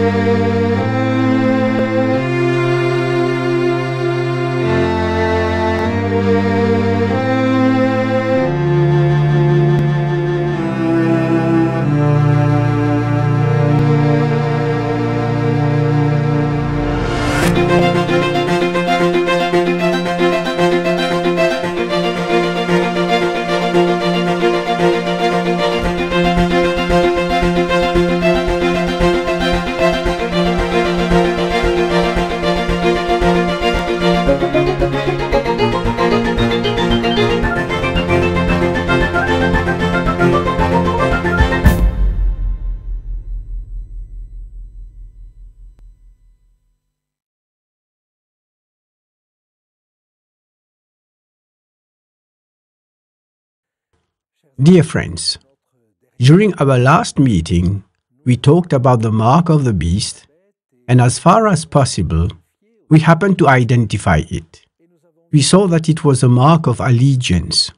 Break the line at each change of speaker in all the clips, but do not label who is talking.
Dear friends, during our last meeting, we talked about the mark of the beast, and as far as possible, we happened to identify it. We saw that it was a mark of allegiance.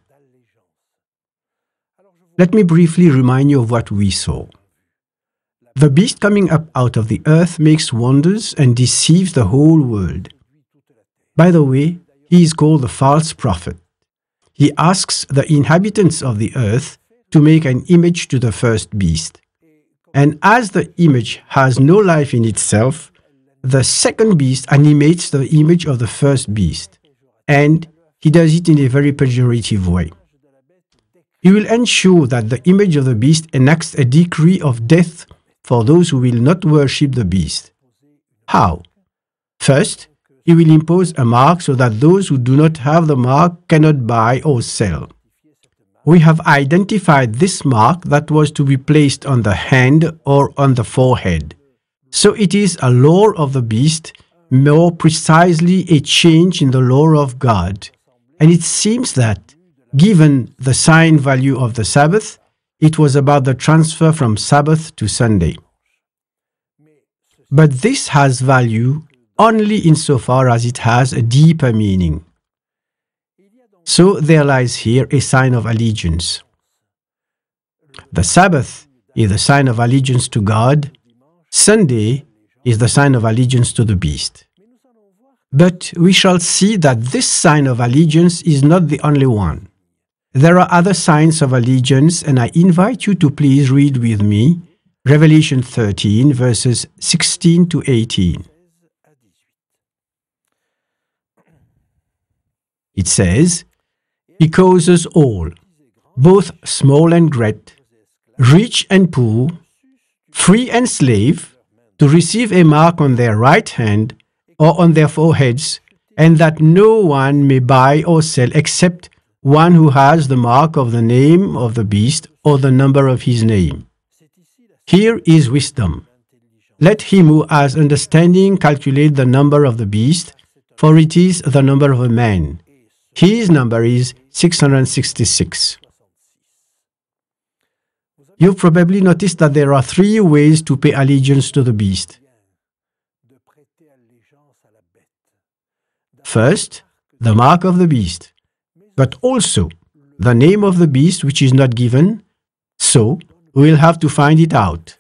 Let me briefly remind you of what we saw. The beast coming up out of the earth makes wonders and deceives the whole world. By the way, he is called the false prophet. He asks the inhabitants of the earth to make an image to the first beast. And as the image has no life in itself, the second beast animates the image of the first beast. And he does it in a very pejorative way. He will ensure that the image of the beast enacts a decree of death for those who will not worship the beast. How? First, he will impose a mark so that those who do not have the mark cannot buy or sell. We have identified this mark that was to be placed on the hand or on the forehead. So it is a law of the beast, more precisely a change in the law of God. And it seems that, given the sign value of the Sabbath, it was about the transfer from Sabbath to Sunday. But this has value only insofar as it has a deeper meaning. So there lies here a sign of allegiance. The Sabbath is the sign of allegiance to God. Sunday is the sign of allegiance to the beast. But we shall see that this sign of allegiance is not the only one. There are other signs of allegiance, and I invite you to please read with me Revelation 13, verses 16 to 18. It says, "He causes all, both small and great, rich and poor, free and slave, to receive a mark on their right hand or on their foreheads, and that no one may buy or sell except one who has the mark of the name of the beast or the number of his name." Here is wisdom. Let him who has understanding calculate the number of the beast, for it is the number of a man. His number is 666. You've probably noticed that there are three ways to pay allegiance to the beast. First, the mark of the beast, but also the name of the beast which is not given, so we'll have to find it out.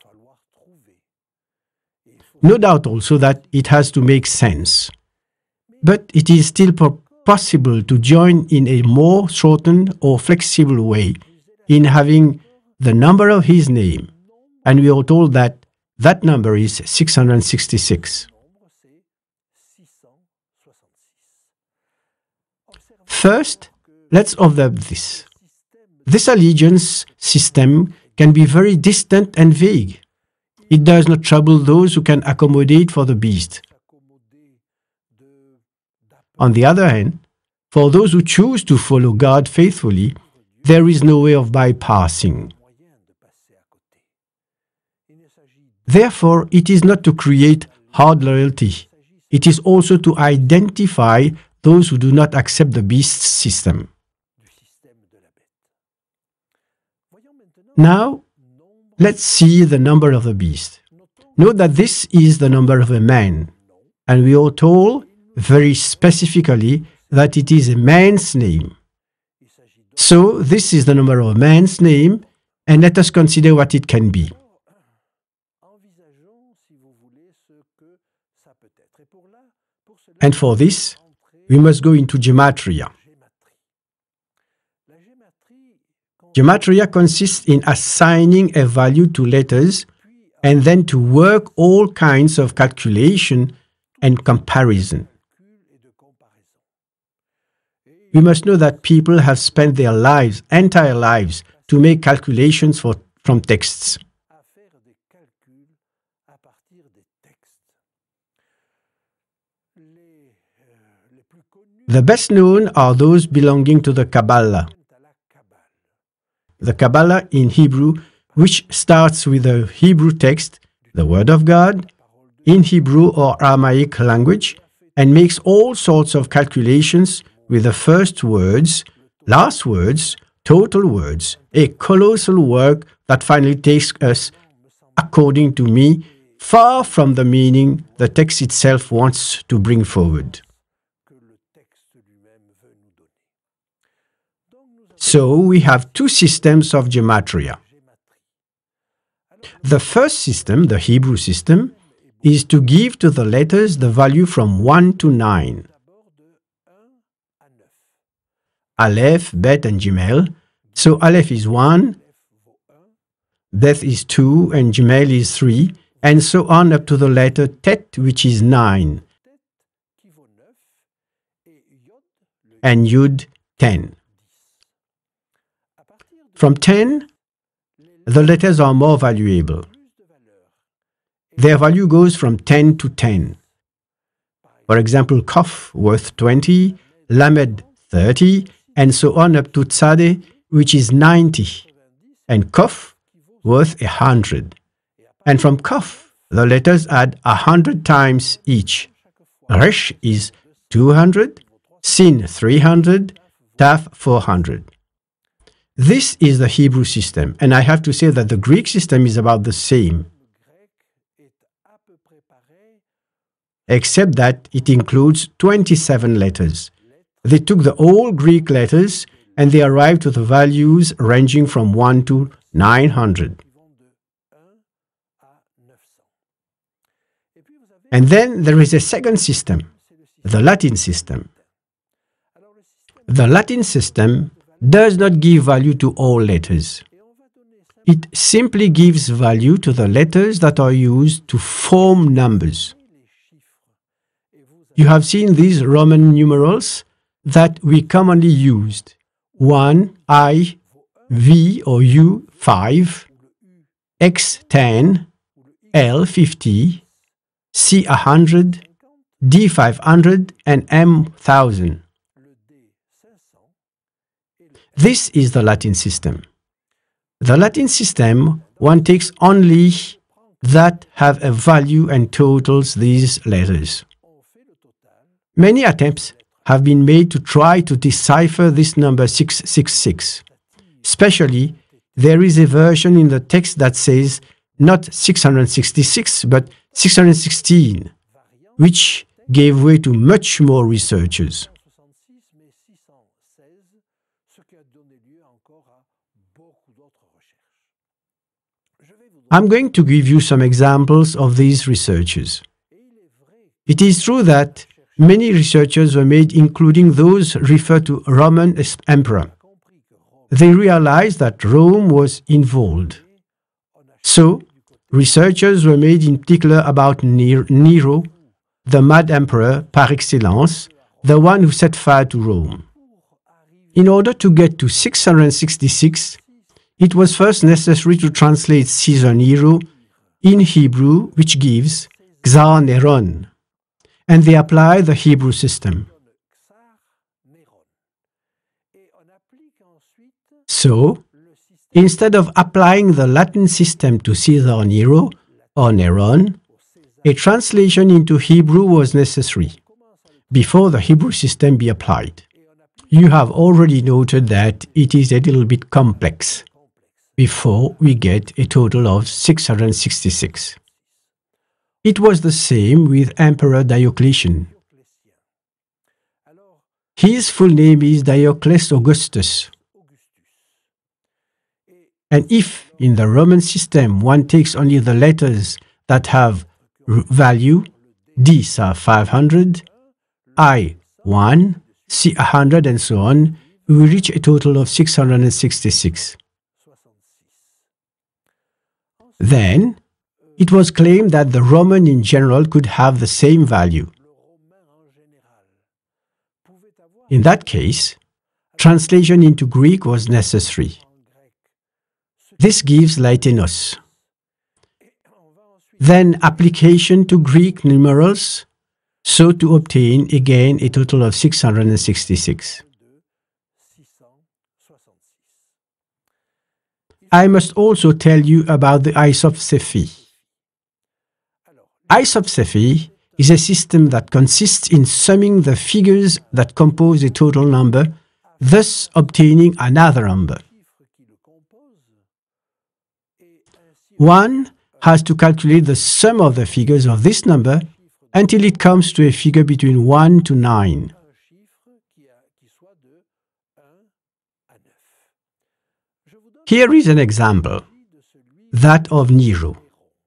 No doubt also that it has to make sense, but it is still possible to join in a more shortened or flexible way in having the number of his name, and we are told that that number is 666. First, let's observe this. This allegiance system can be very distant and vague. It does not trouble those who can accommodate for the beast. On the other hand, for those who choose to follow God faithfully, there is no way of bypassing. Therefore, it is not to create hard loyalty. It is also to identify those who do not accept the beast's system. Now, let's see the number of the beast. Note that this is the number of a man, and we are told very specifically that it is a man's name. So, this is the number of a man's name, and let us consider what it can be. And for this, we must go into gematria. Gematria consists in assigning a value to letters and then to work all kinds of calculation and comparison. We must know that people have spent their lives, entire lives, to make calculations from texts. The best known are those belonging to the Kabbalah. The Kabbalah in Hebrew, which starts with the Hebrew text, the Word of God, in Hebrew or Aramaic language, and makes all sorts of calculations with the first words, last words, total words, a colossal work that finally takes us, according to me, far from the meaning the text itself wants to bring forward. So we have two systems of gematria. The first system, the Hebrew system, is to give to the letters the value from 1 to 9. Aleph, Bet, and Gimel. So Aleph is 1, Bet is 2, and Gimel is 3, and so on up to the letter Tet, which is 9, and Yud, 10. From 10, the letters are more valuable. Their value goes from 10 to 10. For example, Kaf worth 20, Lamed 30, and so on up to Tzadeh, which is 90, and Kaf worth 100. And from Kaf, the letters add 100 times each. Resh is 200, Sin 300, Taf 400. This is the Hebrew system, and I have to say that the Greek system is about the same, except that it includes 27 letters. They took the old Greek letters and they arrived to the values ranging from 1 to 900. And then there is a second system, the Latin system. The Latin system does not give value to all letters. It simply gives value to the letters that are used to form numbers. You have seen these Roman numerals that we commonly used: 1, I, V or U, 5, X, 10, L, 50, C, 100, D, 500, and M, 1000. This is the Latin system. The Latin system, one takes only that have a value and totals these letters. Many attempts have been made to try to decipher this number 666. Especially, there is a version in the text that says not 666 but 616, which gave way to much more researches. I'm going to give you some examples of these researches. It is true that many researches were made, including those referred to Roman emperor. They realized that Rome was involved. So, researches were made in particular about Nero, the mad emperor par excellence, the one who set fire to Rome. In order to get to 666, it was first necessary to translate Caesar Nero in Hebrew, which gives Xar Neron, and they apply the Hebrew system. So, instead of applying the Latin system to Caesar Nero or Neron, a translation into Hebrew was necessary before the Hebrew system be applied. You have already noted that it is a little bit complex before we get a total of 666. It was the same with Emperor Diocletian. His full name is Diocles Augustus. And if in the Roman system one takes only the letters that have value, Ds are 500, I1, C100 and so on, we reach a total of 666. Then, it was claimed that the Roman in general could have the same value. In that case, translation into Greek was necessary. This gives Latinus. Then application to Greek numerals, so to obtain again a total of 666. I must also tell you about the isopsephy. Isopsephy is a system that consists in summing the figures that compose a total number, thus obtaining another number. One has to calculate the sum of the figures of this number until it comes to a figure between 1 to 9. Here is an example, that of Nero.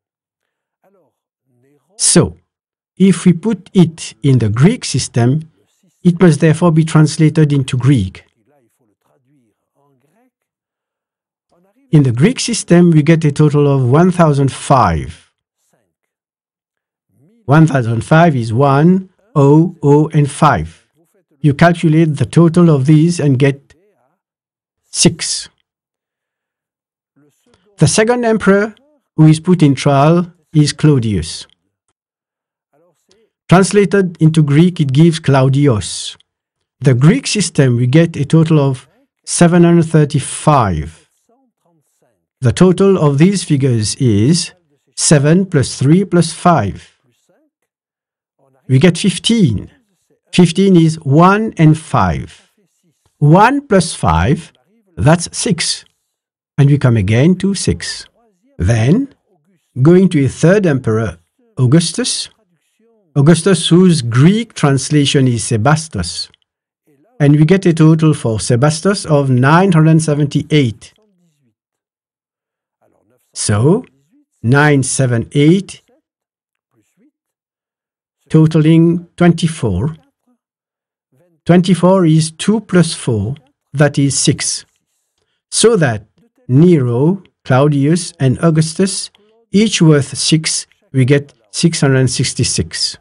So, if we put it in the Greek system, it must therefore be translated into Greek. In the Greek system, we get a total of 1005. 1005 is 1, 0, 0, and 5. You calculate the total of these and get 6. The second emperor who is put in trial is Claudius. Translated into Greek, it gives Claudios. The Greek system, we get a total of 735. The total of these figures is 7 plus 3 plus 5. We get 15. 15 is 1 and 5. 1 plus 5, that's 6. And we come again to 6. Then, going to a third emperor, Augustus, whose Greek translation is Sebastos. And we get a total for Sebastos of 978. So, 978 totaling 24. 24 is 2 plus 4, that is 6. So that Nero, Claudius, and Augustus, each worth 6, we get 666.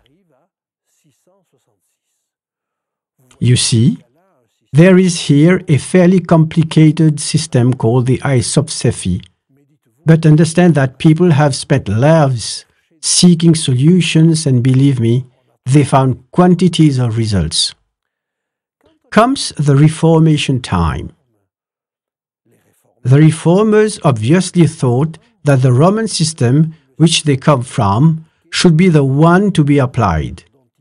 You see, there is here a fairly complicated system called the isopsephy. But understand that people have spent lives seeking solutions, and believe me, they found quantities of results. Comes the Reformation time. The Reformers obviously thought that the Roman system, which they come from, should be the one to be applied.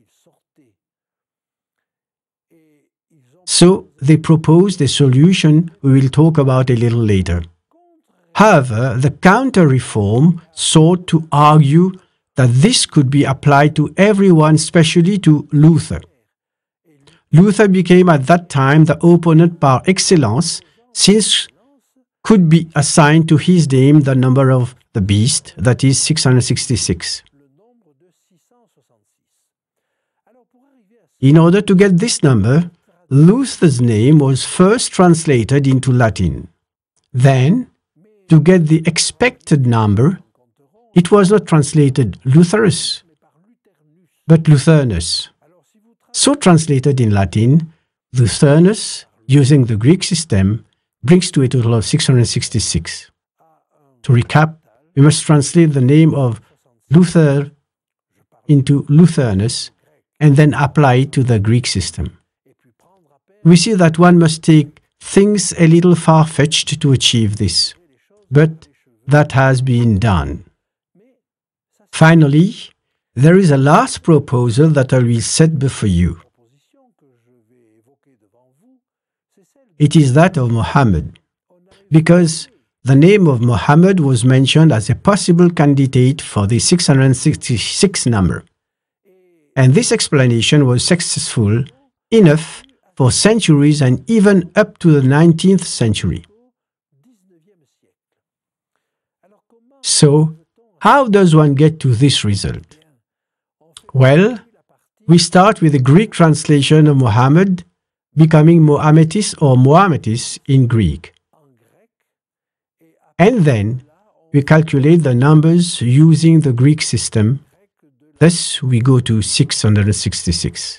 So they proposed a solution we will talk about a little later. However, the counter-reform sought to argue that this could be applied to everyone, especially to Luther. Luther became at that time the opponent par excellence, since could be assigned to his name the number of the beast, that is 666. In order to get this number, Luther's name was first translated into Latin. Then, to get the expected number, it was not translated Lutherus, but Luthernus. So translated in Latin, Luthernus, using the Greek system, brings to a total of 666. To recap, we must translate the name of Luther into Luthernus and then apply it to the Greek system. We see that one must take things a little far-fetched to achieve this, but that has been done. Finally, there is a last proposal that I will set before you. It is that of Muhammad, because the name of Muhammad was mentioned as a possible candidate for the 666 number. And this explanation was successful enough for centuries and even up to the 19th century. So, how does one get to this result? Well, we start with the Greek translation of Muhammad, becoming Mohammetis or Mohammetis in Greek. And then we calculate the numbers using the Greek system. Thus, we go to 666.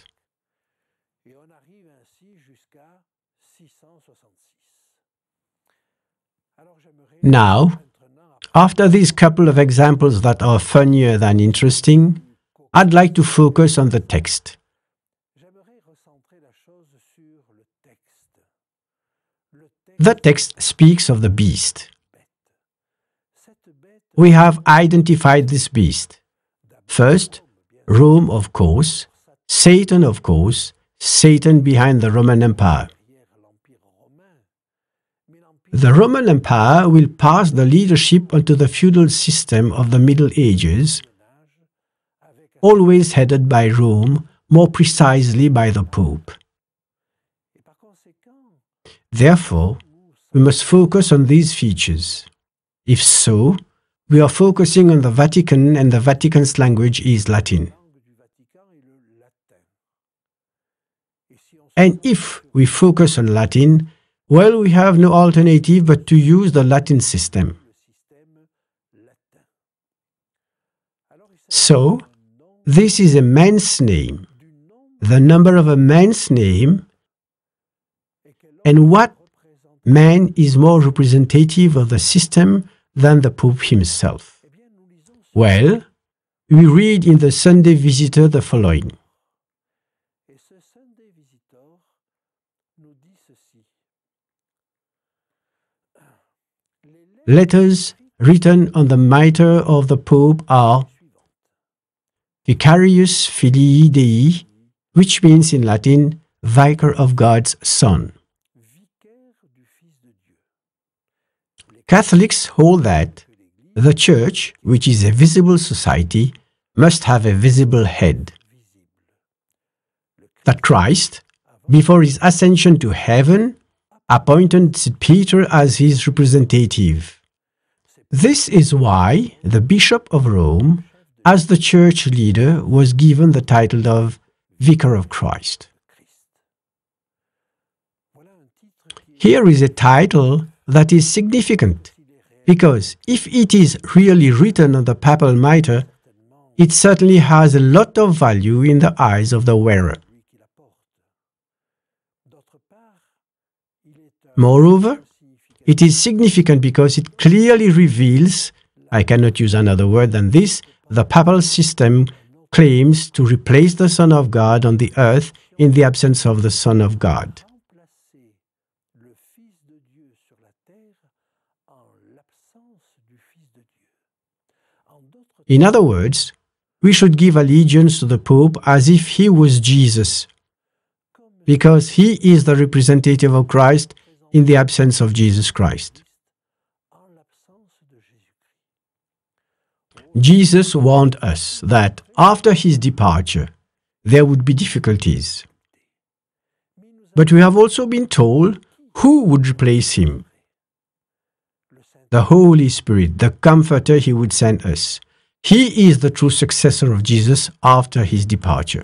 Now, after these couple of examples that are funnier than interesting, I'd like to focus on the text. The text speaks of the beast. We have identified this beast. First, Rome, of course, Satan, of course, Satan behind the Roman Empire. The Roman Empire will pass the leadership onto the feudal system of the Middle Ages, always headed by Rome, more precisely by the Pope. Therefore, we must focus on these features. If so, we are focusing on the Vatican, and the Vatican's language is Latin. And if we focus on Latin, well, we have no alternative but to use the Latin system. So, this is a man's name, the number of a man's name, and what man is more representative of the system than the Pope himself? Well, we read in the Sunday Visitor the following. Letters written on the mitre of the Pope are Vicarius Filii Dei, which means in Latin, Vicar of God's Son. Catholics hold that the Church, which is a visible society, must have a visible head. That Christ, before his ascension to heaven, appointed St. Peter as his representative. This is why the Bishop of Rome, as the church leader, was given the title of Vicar of Christ. Here is a title that is significant, because if it is really written on the papal mitre, it certainly has a lot of value in the eyes of the wearer. Moreover, it is significant because it clearly reveals, I cannot use another word than this, the papal system claims to replace the Son of God on the earth in the absence of the Son of God. In other words, we should give allegiance to the Pope as if he was Jesus, because he is the representative of Christ in the absence of Jesus Christ. Jesus warned us that after his departure, there would be difficulties. But we have also been told who would replace him. The Holy Spirit, the Comforter he would send us. He is the true successor of Jesus after his departure.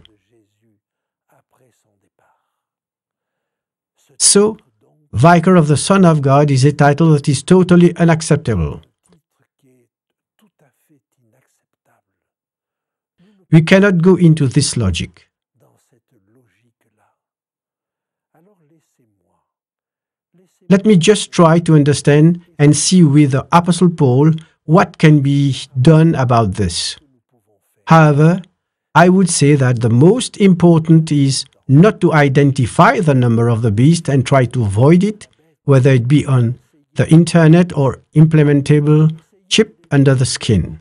So, Vicar of the Son of God is a title that is totally unacceptable. We cannot go into this logic. Let me just try to understand and see with the Apostle Paul what can be done about this. However, I would say that the most important is not to identify the number of the beast and try to avoid it, whether it be on the internet or implementable chip under the skin.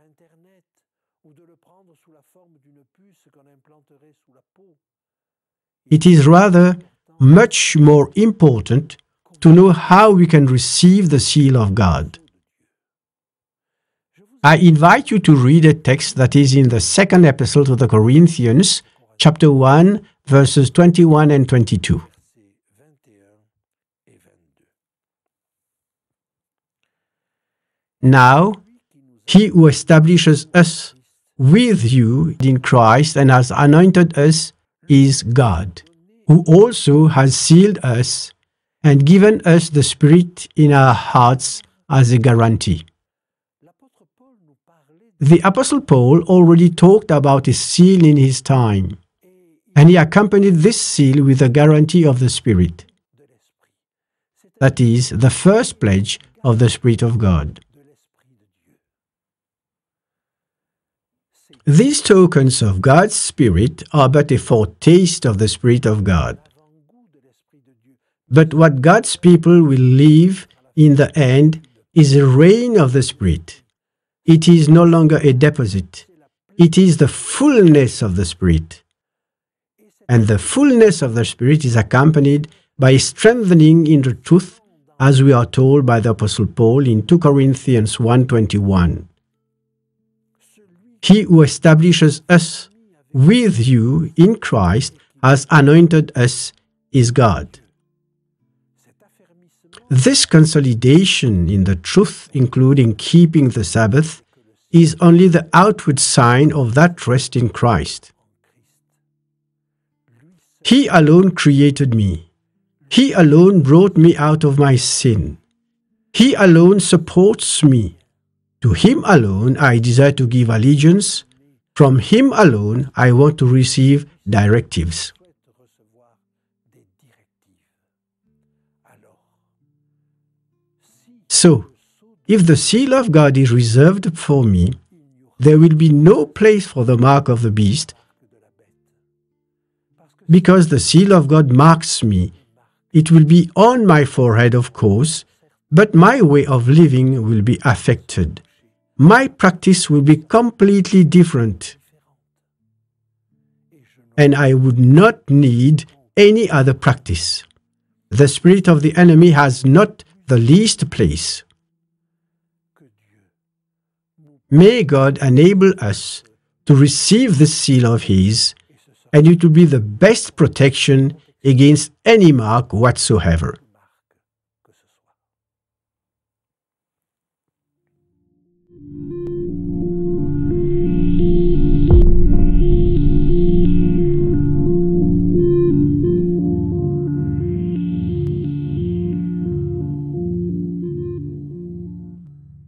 It is rather much more important to know how we can receive the seal of God. I invite you to read a text that is in the second epistle to the Corinthians, chapter 1, verses 21 and 22. Now, he who establishes us with you in Christ and has anointed us is God, who also has sealed us and given us the Spirit in our hearts as a guarantee. The Apostle Paul already talked about a seal in his time, and he accompanied this seal with a guarantee of the Spirit. That is, the first pledge of the Spirit of God. These tokens of God's Spirit are but a foretaste of the Spirit of God. But what God's people will live in the end is a reign of the Spirit. It is no longer a deposit. It is the fullness of the Spirit. And the fullness of the Spirit is accompanied by strengthening in the truth, as we are told by the Apostle Paul in 2 Corinthians 1:21. He who establishes us with you in Christ has anointed us is God. This consolidation in the truth, including keeping the Sabbath, is only the outward sign of that trust in Christ. He alone created me. He alone brought me out of my sin. He alone supports me. To Him alone I desire to give allegiance. From Him alone I want to receive directives. So, if the seal of God is reserved for me, there will be no place for the mark of the beast, because the seal of God marks me. It will be on my forehead, of course, but my way of living will be affected. My practice will be completely different, and I would not need any other practice. The spirit of the enemy has not the least place. May God enable us to receive this seal of His, and it will be the best protection against any mark whatsoever.